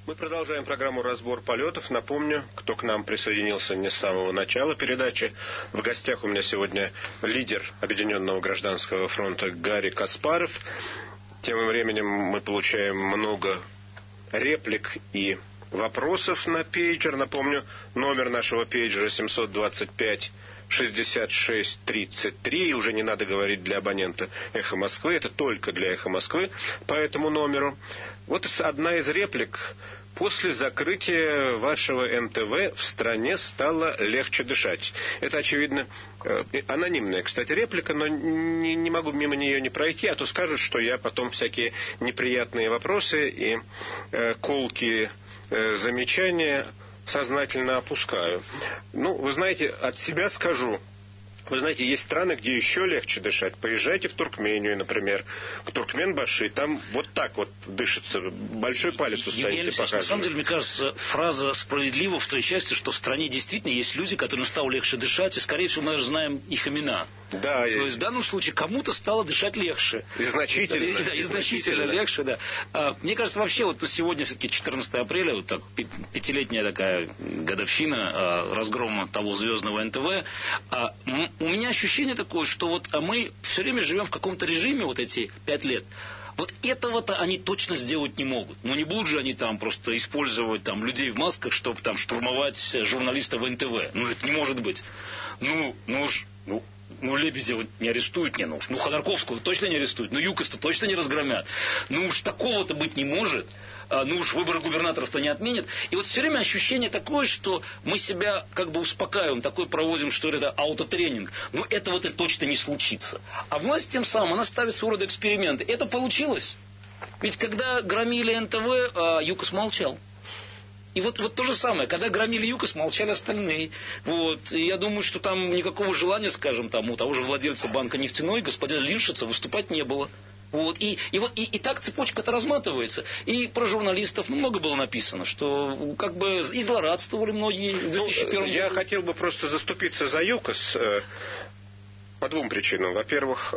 Мы продолжаем программу «Разбор полетов». Напомню, кто к нам присоединился не с самого начала передачи. В гостях у меня сегодня лидер Объединенного гражданского фронта Гарри Каспаров. Тем временем мы получаем много реплик и вопросов на пейджер. Напомню, номер нашего пейджера 725-66-33. Уже не надо говорить для абонента «Эхо Москвы». Это только для «Эхо Москвы» по этому номеру. Вот одна из реплик. После закрытия вашего НТВ в стране стало легче дышать. Это, очевидно, анонимная, кстати, реплика, но не могу мимо нее не пройти, а то скажут, что я потом всякие неприятные вопросы и колкие замечания сознательно опускаю. Ну, вы знаете, от себя скажу. Вы знаете, есть страны, где еще легче дышать. Поезжайте в Туркмению, например, к Туркменбаши, там вот так вот дышится. Большой палец устанете показывать. На самом деле, мне кажется, фраза справедлива в той части, что в стране действительно есть люди, которым стало легче дышать, и, скорее всего, мы даже знаем их имена. Да, то есть в данном случае кому-то стало дышать легче. И значительно. И значительно легче, да. Мне кажется, вообще, вот сегодня все-таки 14 апреля, вот так, пятилетняя такая годовщина разгрома того звездного НТВ. У меня ощущение такое, что вот мы все время живем в каком-то режиме вот эти 5 лет. Вот этого-то они точно сделать не могут. Ну, не будут же они там просто использовать там людей в масках, чтобы там штурмовать журналистов НТВ. Ну, это не может быть. Лебедева не арестуют, Ходорковского точно не арестуют, ЮКОС-то точно не разгромят. Такого-то быть не может. Выборы губернаторов-то не отменят. И вот все время ощущение такое, что мы себя как бы успокаиваем, такой проводим, что это аутотренинг. Но этого-то точно не случится. А власть тем самым, она ставит своего рода эксперименты. Это получилось. Ведь когда громили НТВ, ЮКОС молчал. И вот то же самое, когда громили ЮКОС, молчали остальные. Вот. И я думаю, что там никакого желания, скажем, там, у того же владельца банка «Нефтяной», господина Лиршица, выступать не было. Вот. И так цепочка-то разматывается. И про журналистов много было написано, что как бы и злорадствовали многие в 2001 году. Я хотел бы просто заступиться за ЮКОС по двум причинам. Во-первых,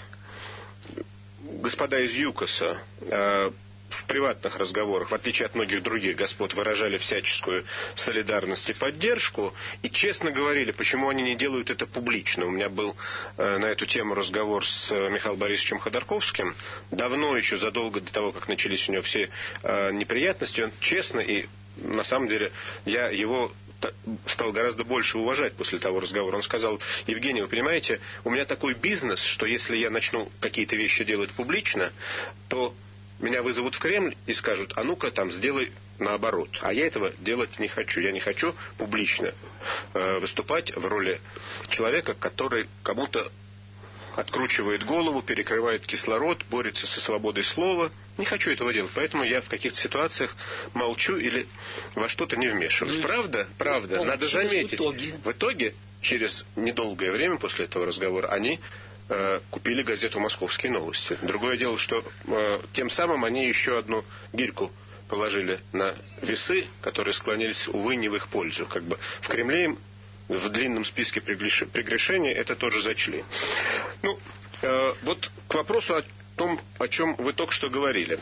господа из ЮКОСа в приватных разговорах, в отличие от многих других господ, выражали всяческую солидарность и поддержку, и честно говорили, почему они не делают это публично. У меня был на эту тему разговор с Михаилом Борисовичем Ходорковским, давно еще, задолго до того, как начались у него все неприятности, он честно, и на самом деле я его стал гораздо больше уважать после того разговора. Он сказал: Евгений, вы понимаете, у меня такой бизнес, что если я начну какие-то вещи делать публично, то меня вызовут в Кремль и скажут: а ну-ка там сделай наоборот. А я этого делать не хочу. Я не хочу публично выступать в роли человека, который кому-то откручивает голову, перекрывает кислород, борется со свободой слова. Не хочу этого делать. Поэтому я в каких-то ситуациях молчу или во что-то не вмешиваюсь. Правда. Надо заметить. В итоге, через недолгое время после этого разговора, они купили газету «Московские новости». Другое дело, что тем самым они еще одну гирьку положили на весы, которые склонились, увы, не в их пользу. Как бы в Кремле им в длинном списке прегрешений это тоже зачли. Вот к вопросу о том, о чем вы только что говорили.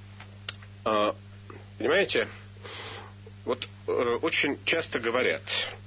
Понимаете, вот очень часто говорят: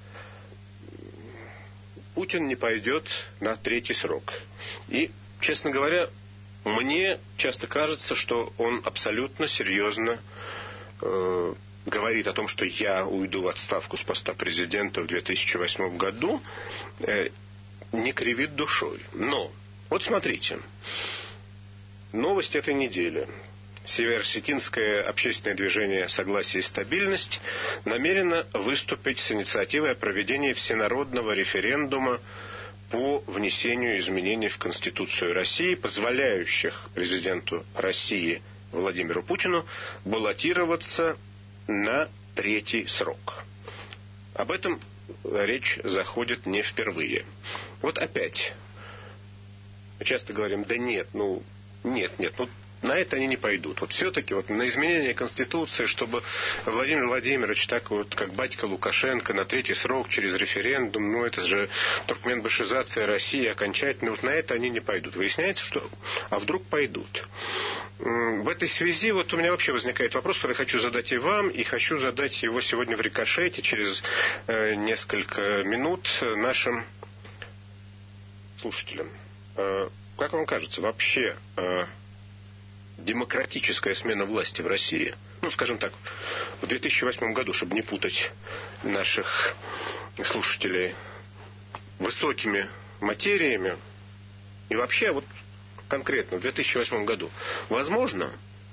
Путин не пойдет на 3-й срок. И, честно говоря, мне часто кажется, что он абсолютно серьезно говорит о том, что я уйду в отставку с поста президента в 2008 году, не кривит душой. Но, вот смотрите, новость этой недели. Северо-Осетинское общественное движение «Согласие и стабильность» намерено выступить с инициативой о проведении всенародного референдума по внесению изменений в Конституцию России, позволяющих президенту России Владимиру Путину баллотироваться на 3-й срок. Об этом речь заходит не впервые. Вот опять. Мы часто говорим: да нет, на это они не пойдут. Вот все-таки вот на изменение Конституции, чтобы Владимир Владимирович, так вот, как батька Лукашенко, на 3-й срок через референдум, ну это же туркменбашизация России окончательно, вот на это они не пойдут. Выясняется, что, а вдруг пойдут. В этой связи вот у меня вообще возникает вопрос, который хочу задать и вам, и хочу задать его сегодня в рикошете через несколько минут нашим слушателям. Как вам кажется, вообще демократическая смена власти в России, ну, скажем так, в 2008 году, чтобы не путать наших слушателей, высокими материями, и вообще вот конкретно в 2008 году, возможно?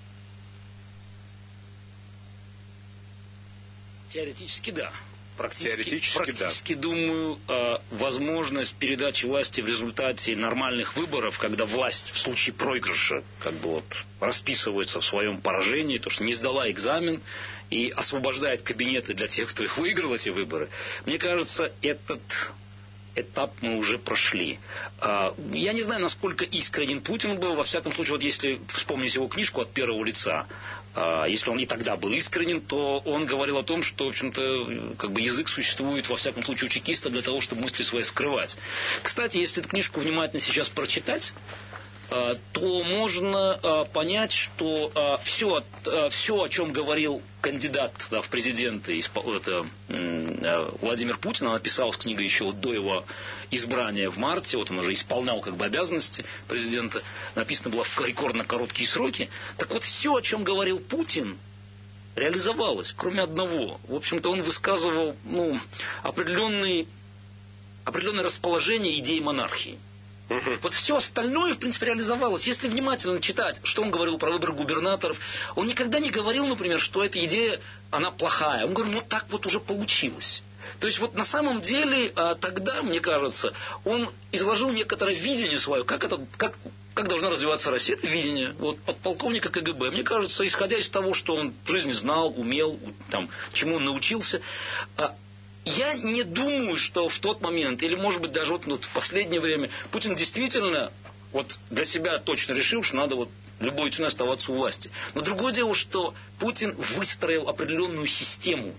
Теоретически да. Практически, думаю, возможность передачи власти в результате нормальных выборов, когда власть в случае проигрыша как бы вот расписывается в своем поражении, то, что не сдала экзамен и освобождает кабинеты для тех, кто их выиграл, эти выборы. Мне кажется, этот этап мы уже прошли. Я не знаю, насколько искренен Путин был. Во всяком случае, вот если вспомнить его книжку «От первого лица», если он и тогда был искренен, то он говорил о том, что, в общем-то, как бы язык существует, во всяком случае, у чекиста для того, чтобы мысли свои скрывать. Кстати, если эту книжку внимательно сейчас прочитать, то можно понять, что все, о чем говорил кандидат в президенты Владимир Путин, она писалась книга еще до его избрания в марте, вот он уже исполнял как бы обязанности президента, написано было в рекордно короткие сроки. Так вот, все, о чем говорил Путин, реализовалось, кроме одного. В общем-то, он высказывал определенное расположение идеи монархии. Вот все остальное, в принципе, реализовалось. Если внимательно читать, что он говорил про выбор губернаторов, он никогда не говорил, например, что эта идея, она плохая. Он говорил, так вот уже получилось. То есть вот на самом деле тогда, мне кажется, он изложил некоторое видение свое, как должна развиваться Россия. Это видение подполковника КГБ. Мне кажется, исходя из того, что он в жизни знал, умел, чему он научился, я не думаю, что в тот момент, или может быть даже в последнее время, Путин действительно для себя точно решил, что надо любой ценой оставаться у власти. Но другое дело, что Путин выстроил определенную систему,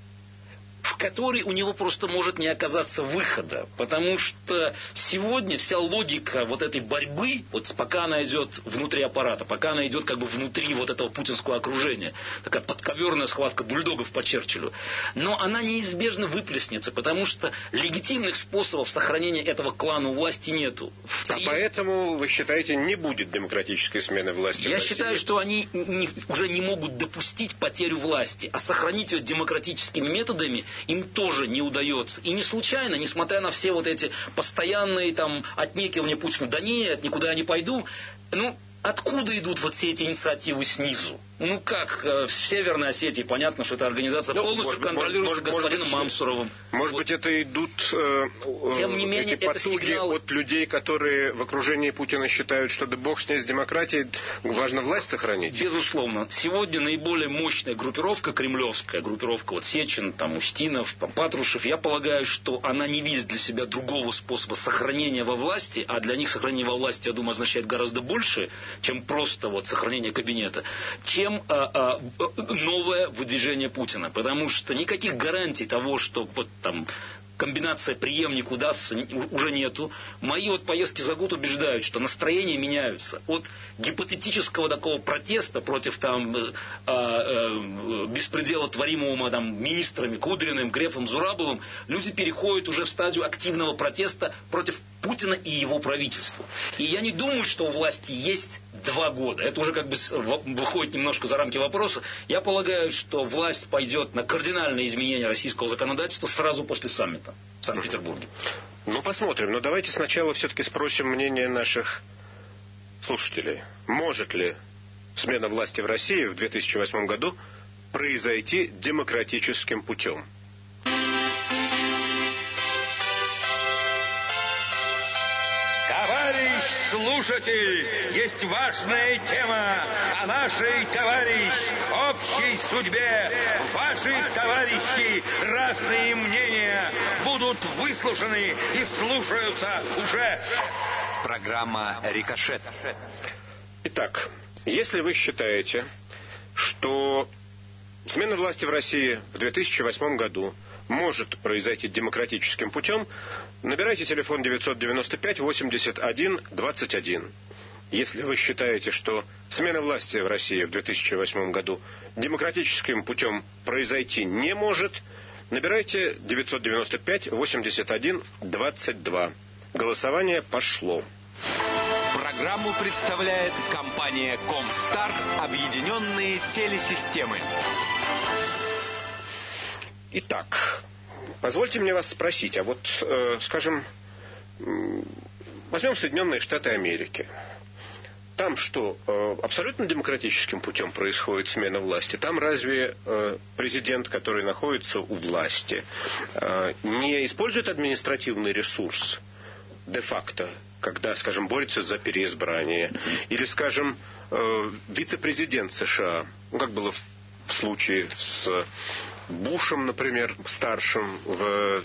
в которой у него просто может не оказаться выхода. Потому что сегодня вся логика этой борьбы, пока она идет внутри аппарата, пока она идет как бы внутри этого путинского окружения, такая подковерная схватка бульдогов по Черчиллю, но она неизбежно выплеснется, потому что легитимных способов сохранения этого клана у власти нету. Поэтому, вы считаете, не будет демократической смены власти? Я считаю, что они уже не могут допустить потерю власти, а сохранить ее демократическими методами им тоже не удается. И не случайно, несмотря на все эти постоянные отнекивания Путину, да нет, никуда я не пойду, откуда идут все эти инициативы снизу? Как в Северной Осетии, понятно, что эта организация полностью контролируется господином Мамсуровым. Может быть, это идут тем не менее, эти потуги от людей, которые в окружении Путина считают, что да бог с ней, с демократией, важно власть сохранить? Безусловно. Сегодня наиболее мощная группировка, кремлевская группировка, Сечин, Устинов, Патрушев, я полагаю, что она не видит для себя другого способа сохранения во власти, а для них сохранение во власти, я думаю, означает гораздо больше, чем просто сохранение кабинета, чем новое выдвижение Путина. Потому что никаких гарантий того, что комбинация преемник удастся, уже нету. Мои поездки за год убеждают, что настроения меняются. От гипотетического такого протеста против беспредела, творимого министрами Кудриным, Грефом, Зурабовым, люди переходят уже в стадию активного протеста против Путина и его правительства. И я не думаю, что у власти есть 2 года. Это уже выходит немножко за рамки вопроса. Я полагаю, что власть пойдет на кардинальное изменение российского законодательства сразу после саммита в Санкт-Петербурге. Посмотрим. Но давайте сначала все-таки спросим мнение наших слушателей. Может ли смена власти в России в 2008 году произойти демократическим путем? Слушатель, есть важная тема о нашей, товарищ, общей судьбе. Ваши, товарищи, разные мнения будут выслушаны и слушаются уже. Программа «Рикошет». Итак, Если вы считаете, что смена власти в России в 2008 году может произойти демократическим путем, набирайте телефон 995-81-21. Если вы считаете, что смена власти в России в 2008 году демократическим путем произойти не может, набирайте 995-81-22. Голосование пошло. Программу представляет компания «Комстар. Объединенные телесистемы». Итак, позвольте мне вас спросить, а вот, скажем, возьмем Соединенные Штаты Америки. Там что, абсолютно демократическим путем происходит смена власти? Там разве президент, который находится у власти, не использует административный ресурс де-факто, когда, скажем, борется за переизбрание? Или, скажем, вице-президент США, ну, как было в случае с Бушем, например, старшим в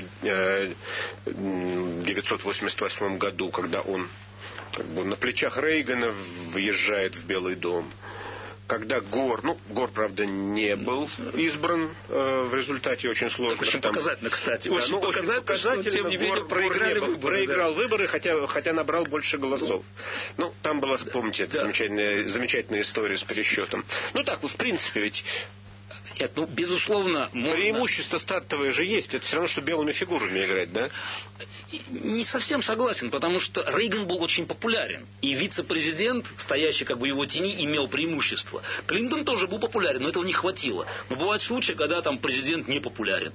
1988 году, когда он как бы на плечах Рейгана въезжает в Белый дом. Когда Гор, правда, не был избран в результате очень сложно. Очень показательно, кстати. Да, очень показательно, что, тем не менее, проиграл выборы, хотя набрал больше голосов. Ну, там была, помните, эта замечательная история с пересчетом. Ну так, в принципе, ведь... Нет, безусловно, можно... Преимущество стартовое же есть. Это все равно, что белыми фигурами играть, да? Не совсем согласен, потому что Рейган был очень популярен. И вице-президент, стоящий как бы его тени, имел преимущество. Клинтон тоже был популярен, но этого не хватило. Но бывают случаи, когда там президент не популярен.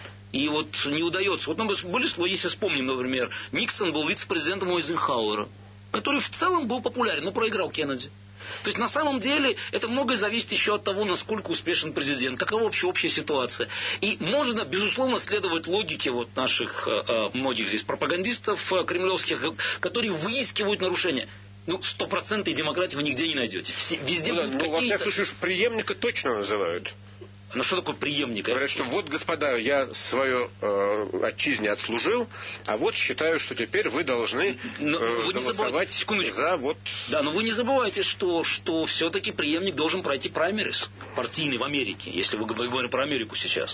И вот не удается. Вот были, если вспомним, например, Никсон был вице-президентом Эйзенхауэра, который в целом был популярен, но проиграл Кеннеди. То есть на самом деле это многое зависит еще от того, насколько успешен президент, какова вообще общая ситуация. И можно, безусловно, следовать логике вот наших многих здесь пропагандистов кремлевских, которые выискивают нарушения. 100% демократии вы нигде не найдете. Везде будут какие-то... Слушай, преемника точно называют. Ну что такое преемник? Говорят, что вот, господа, я свое отчизне отслужил, а вот считаю, что теперь вы должны голосовать за вот... Да, но вы не забывайте, что все-таки преемник должен пройти праймерис партийный в Америке, если вы говорим про Америку сейчас.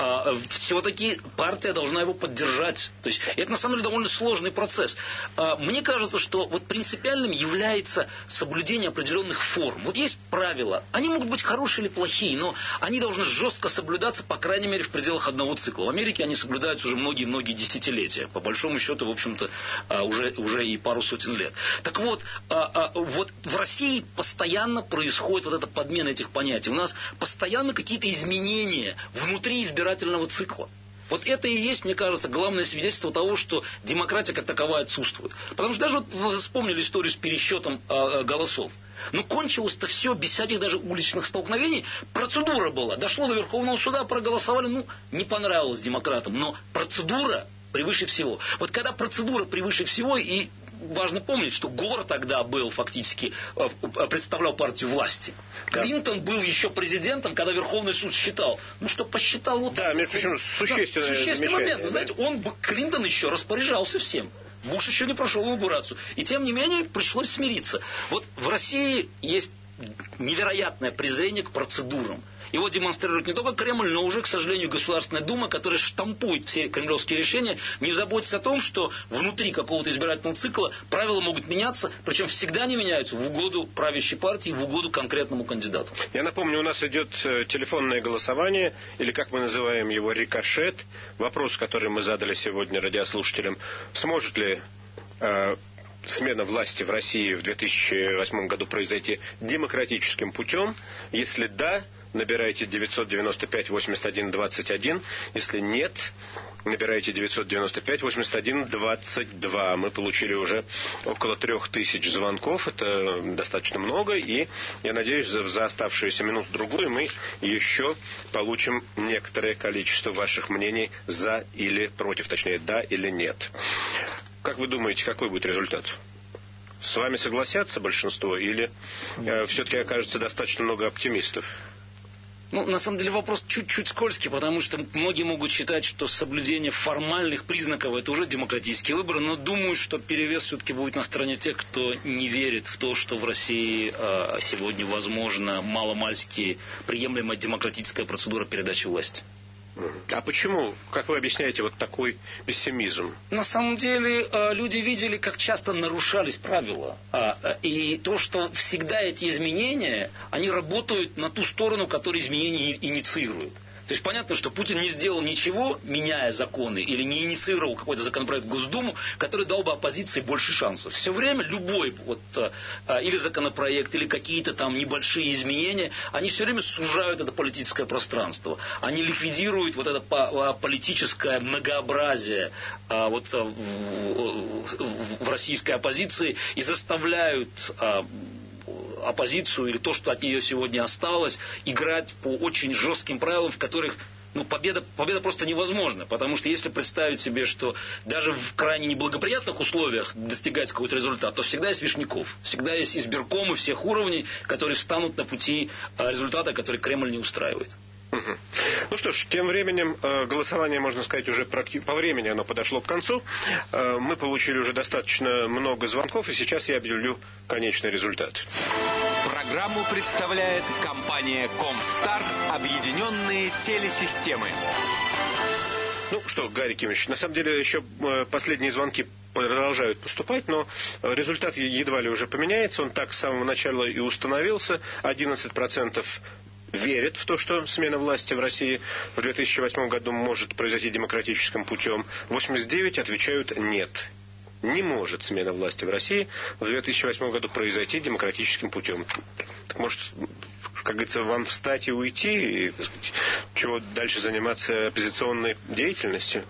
Все-таки партия должна его поддержать. То есть это на самом деле довольно сложный процесс. Мне кажется, что вот принципиальным является соблюдение определенных форм. Вот есть правила. Они могут быть хорошие или плохие, но они должны жестко соблюдаться, по крайней мере, в пределах одного цикла. В Америке они соблюдаются уже многие-многие десятилетия. По большому счету, в общем-то, уже и пару сотен лет. Так вот, вот в России постоянно происходит вот эта подмена этих понятий. У нас постоянно какие-то изменения внутри избирательного цикла. Вот это и есть, мне кажется, главное свидетельство того, что демократия как таковая отсутствует. Потому что даже вот вы вспомнили историю с пересчетом голосов. Но кончилось-то все без всяких даже уличных столкновений. Процедура была. Дошло до Верховного суда, проголосовали. Не понравилось демократам. Но процедура превыше всего. Вот когда процедура превыше всего, и важно помнить, что Гор тогда был фактически, представлял партию власти. Да. Клинтон был еще президентом, когда Верховный суд считал. Что посчитал вот так. Да, между прочим, существенный момент. Вы знаете, Клинтон еще распоряжался всем. Буш еще не прошел инаугурацию. И тем не менее пришлось смириться. Вот в России есть невероятное презрение к процедурам. Его демонстрирует не только Кремль, но уже, к сожалению, Государственная Дума, которая штампует все кремлевские решения, не заботясь о том, что внутри какого-то избирательного цикла правила могут меняться, причем всегда не меняются в угоду правящей партии, в угоду конкретному кандидату. Я напомню, у нас идет телефонное голосование, или как мы называем его, рикошет. Вопрос, который мы задали сегодня радиослушателям: сможет ли смена власти в России в 2008 году произойти демократическим путем? Если да, набирайте 995-81-21. Если нет, набирайте 995-81-22. Мы получили уже около 3000 звонков. Это достаточно много. И я надеюсь, за оставшиеся минуту-другую мы еще получим некоторое количество ваших мнений за или против. Точнее, да или нет. Как вы думаете, какой будет результат? С вами согласятся большинство или все-таки окажется достаточно много оптимистов? Ну, на самом деле вопрос чуть-чуть скользкий, потому что многие могут считать, что соблюдение формальных признаков – это уже демократический выбор, но думаю, что перевес все-таки будет на стороне тех, кто не верит в то, что в России сегодня возможна маломальски приемлемая демократическая процедура передачи власти. А почему, как вы объясняете, вот такой пессимизм? На самом деле люди видели, как часто нарушались правила. И то, что всегда эти изменения, они работают на ту сторону, которая изменения инициирует. То есть понятно, что Путин не сделал ничего, меняя законы, или не инициировал какой-то законопроект в Госдуму, который дал бы оппозиции больше шансов. Все время любой или законопроект, или какие-то там небольшие изменения, они все время сужают это политическое пространство. Они ликвидируют вот это политическое многообразие в российской оппозиции и заставляют оппозицию или то, что от нее сегодня осталось, играть по очень жестким правилам, в которых победа просто невозможна. Потому что если представить себе, что даже в крайне неблагоприятных условиях достигать какой-то результат, то всегда есть Вишняков. Всегда есть избиркомы всех уровней, которые встанут на пути результата, который Кремль не устраивает. Ну что ж, тем временем голосование, можно сказать, уже по времени оно подошло к концу. Мы получили уже достаточно много звонков, и сейчас я объявлю конечный результат. Программу представляет компания Комстар «Объединенные телесистемы». Ну что, Гарри Кимович, на самом деле еще последние звонки продолжают поступать, но результат едва ли уже поменяется. Он так с самого начала и установился. 11% верят в то, что смена власти в России в 2008 году может произойти демократическим путем. 89% отвечают «нет». Не может смена власти в России в 2008 году произойти демократическим путем. Так может, как говорится, вам встать и уйти? И, чего дальше заниматься оппозиционной деятельностью?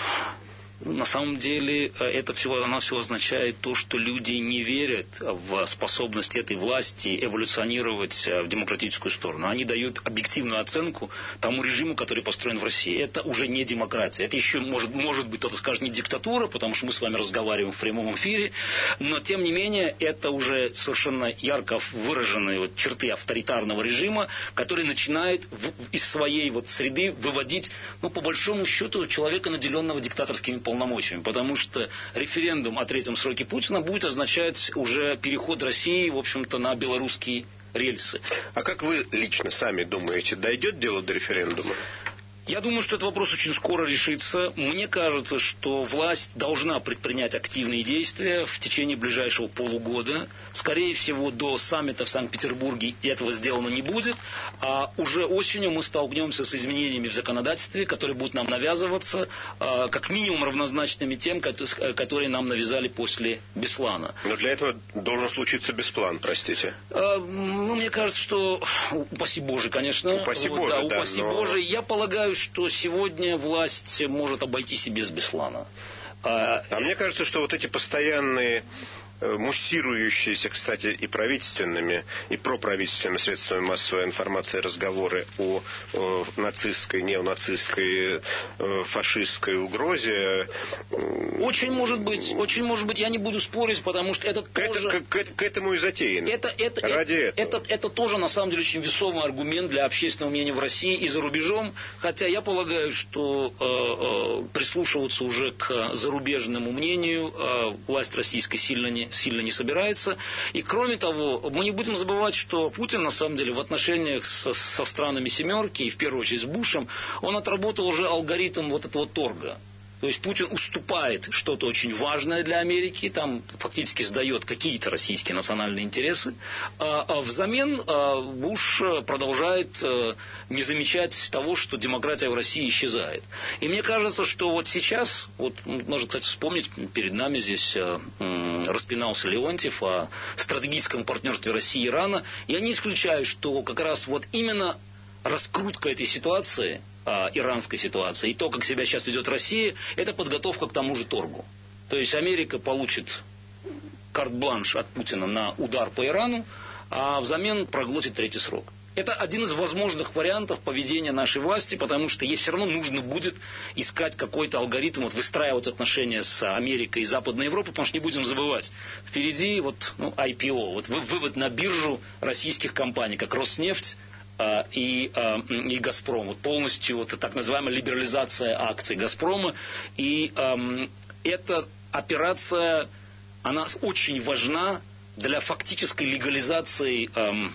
На самом деле это всего означает то, что люди не верят в способность этой власти эволюционировать в демократическую сторону. Они дают объективную оценку тому режиму, который построен в России. Это уже не демократия. Это еще может быть, кто-то скажет, не диктатура, потому что мы с вами разговариваем в прямом эфире. Но тем не менее это уже совершенно ярко выраженные черты авторитарного режима, который начинает из своей среды выводить, по большому счету, человека, наделенного диктаторскими полномочиями, потому что референдум о третьем сроке Путина будет означать уже переход России, в общем-то, на белорусские рельсы. А как вы лично сами думаете, дойдет дело до референдума? Я думаю, что этот вопрос очень скоро решится. Мне кажется, что власть должна предпринять активные действия в течение ближайшего полугода. Скорее всего, до саммита в Санкт-Петербурге этого сделано не будет. А уже осенью мы столкнемся с изменениями в законодательстве, которые будут нам навязываться, как минимум равнозначными тем, которые нам навязали после Беслана. Но для этого должен случиться Беслан, простите. Мне кажется, что упаси Боже, конечно. Упаси Боже, упаси Боже. Я полагаю, что сегодня власть может обойтись и без Беслана. А мне кажется, что вот эти постоянные муссирующиеся, кстати, и правительственными, и проправительственными средствами массовой информации разговоры о нацистской, неонацистской, фашистской угрозе. Очень может быть, я не буду спорить, потому что это тоже... К этому и затеяно. Это тоже, на самом деле, очень весомый аргумент для общественного мнения в России и за рубежом, хотя я полагаю, что прислушиваться уже к зарубежному мнению власть российская сильно не собирается. И кроме того, мы не будем забывать, что Путин, на самом деле, в отношениях со странами «семерки», и в первую очередь с Бушем, он отработал уже алгоритм этого торга. То есть Путин уступает что-то очень важное для Америки, там фактически сдает какие-то российские национальные интересы, а взамен Буш продолжает не замечать того, что демократия в России исчезает. И мне кажется, что сейчас, можно, кстати, вспомнить, перед нами здесь распинался Леонтьев о стратегическом партнерстве России и Ирана. Я не исключаю, что как раз именно раскрутка этой ситуации, иранской ситуации, и то, как себя сейчас ведет Россия, это подготовка к тому же торгу. То есть Америка получит карт-бланш от Путина на удар по Ирану, а взамен проглотит третий срок. Это один из возможных вариантов поведения нашей власти, потому что ей все равно нужно будет искать какой-то алгоритм, выстраивать отношения с Америкой и Западной Европой, потому что не будем забывать, впереди IPO, вывод на биржу российских компаний, как Роснефть, и «Газпром». Вот полностью вот, так называемая либерализация акций «Газпрома». И эта операция, она очень важна для фактической легализации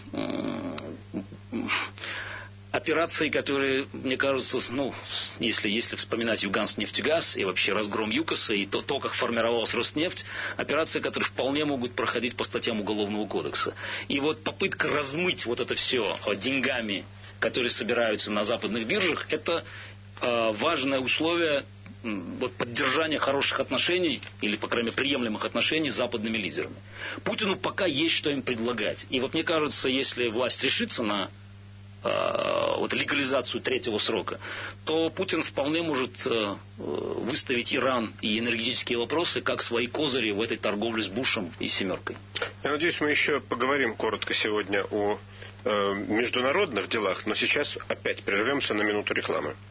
операции, которые, мне кажется, если вспоминать Юганск-нефтегаз и вообще разгром ЮКОСа и то, как формировалась Роснефть, операции, которые вполне могут проходить по статьям Уголовного кодекса. И вот попытка размыть вот это все деньгами, которые собираются на западных биржах, это важное условие поддержания хороших отношений, или, по крайней мере, приемлемых отношений с западными лидерами. Путину пока есть что им предлагать. И вот мне кажется, если власть решится на легализацию третьего срока, то Путин вполне может выставить Иран и энергетические вопросы как свои козыри в этой торговле с Бушем и «семеркой». Я надеюсь, мы еще поговорим коротко сегодня о международных делах, но сейчас опять прервемся на минуту рекламы.